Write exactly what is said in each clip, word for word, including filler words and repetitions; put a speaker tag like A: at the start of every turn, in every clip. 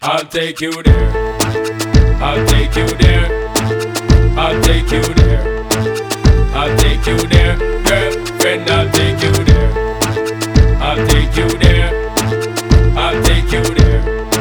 A: I'll take you there. I'll take you there. I'll take you there. I'll take you there. Girlfriend, I'll take you there. I'll take you there. I'll take you there.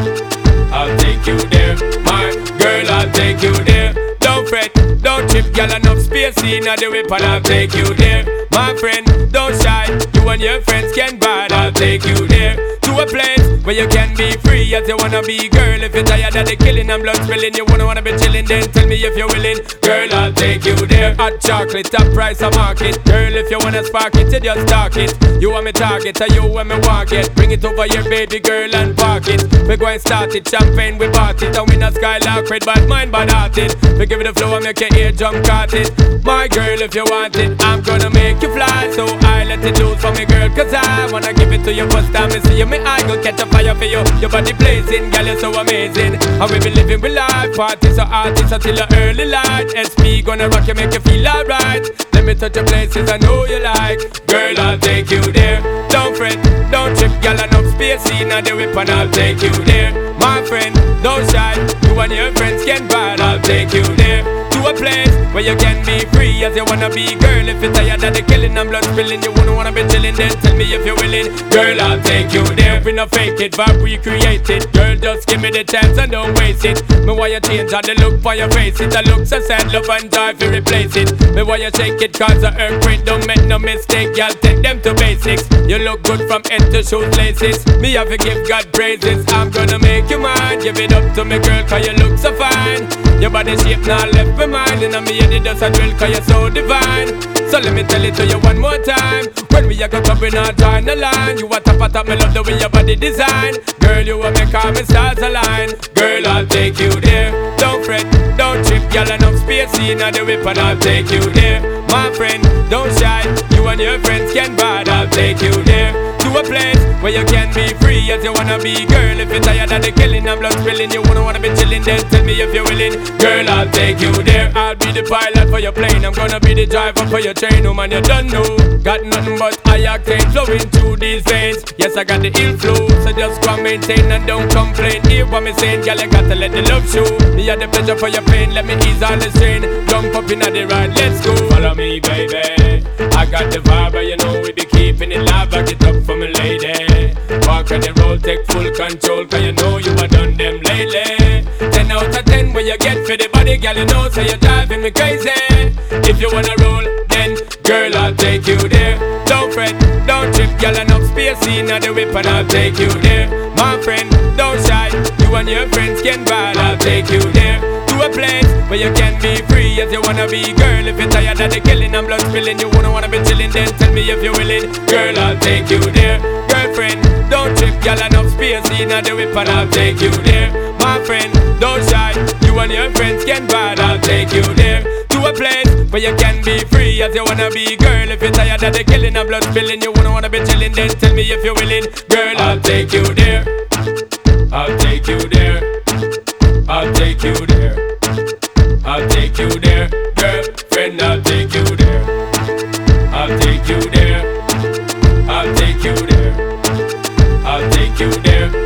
A: I'll take you there. My girl, I'll take you there. Don't fret, don't trip, girl, enough space in the whip and I'll take you there. My friend, don't shy, you and your friends can bad, I'll take you there. To a place where you can be free as you wanna be, girl. If you're tired of the killing and blood spilling, you wanna wanna be chilling, then tell me if you're willing. Girl, I'll take you there. Hot chocolate, top price of market. Girl, if you wanna spark it, you just talk it. You want me target, or you want me walk it. Bring it over here, baby girl, and park it. We go and start it, champagne, we bought it. And we not skylark with bad mind, bad hearted. We give it a flow and make your ear jump caught it. My girl, if you want it, I'm gonna make you fly. So I let it loose for me, girl, cause I wanna give it to you first time I see you. Me I go catch a fire for you. Your body blazing, girl, you're so amazing. And we be living with life, party so artists until the early light. S P gonna rock you, make you feel alright. Let me touch your places I know you like. Girl, I'll take you there. Don't fret, don't trip, girl, enough space in the whip and I'll take you there. My friend, don't shy, you and your friends can ride, I'll take you there. To a place where you can be free as you wanna be, girl. If you're tired of the killing and blood spilling, you wanna wanna be chilling, then tell me if you're willing. Girl, I'll take you there. We not fake it, but we create it. Girl, just give me the chance and don't waste it. Me why you change all the look for your face. It a look so sad, love and joy if you replace it. Me why you shake it, cause the earthquake. Don't make no mistake, y'all take them to basics. You look good from head to shoelaces. Me have to give God praises. I'm gonna make you mine. Give it up to me, girl, cause you look so fine. Your body shape now left my mind. And I'm here, it does a drill, cause you're so divine. So let me tell it to you one more time. When we a go up, we not join the line. You a top a top, me love the way your body design. Girl, you a make all me stars align. Girl, I'll take you there. Don't fret, don't trip, girl, enough space in the whip and I'll take you there. My friend, don't shy, you and your friends can ride, I'll take you there. To a place where you can be free as you wanna be, girl. If you're tired of the killing and blood spilling, you wanna wanna be chilling, then tell me if you're willing. Girl, I'll take you there. I'll be the pilot for your plane, I'm gonna be the driver for your train. Oh man, you don't know, got nothing but high octane flowing through these veins. Yes, I got the ill flow, so just go and maintain and don't complain. Hear what me saying, girl, you gotta let the love show. Me had the pleasure for your pain, let me ease all the strain. Jump up in the ride, let's go. Follow me, baby, I got the vibe, you know we be keeping it live. Back it up for me, lady. Walk on the road, take full control, cause you know you have done them lately. Ten out of ten when you get for the body, girl, you know, so you're driving me crazy. If you wanna roll, then girl, I'll take you there. Don't fret, don't trip, girl, enough space in the whip and I'll take you there. My friend, don't shy, you and your friends can ride, I'll take you there. To a place where you can be free as you wanna be, girl. If you're tired of the killing and blood spilling, you wanna wanna be chilling, then tell me if you're willing. Girl, I'll take you there. Girlfriend, don't trip, girl, enough space in the whip and I'll take you there. My friend, don't shy, you and your friends can ride, I'll take you there. To a place where you can be free as you wanna be, girl. If you're tired of the killing and blood spilling, you wanna wanna be chilling, then tell me if you're willing. Girl, I'll take you there. I'll take you there. I'll take you there. I'll take you there. Girlfriend, I'll take you there. I'll take you there. I'll take you there. I'll take you there.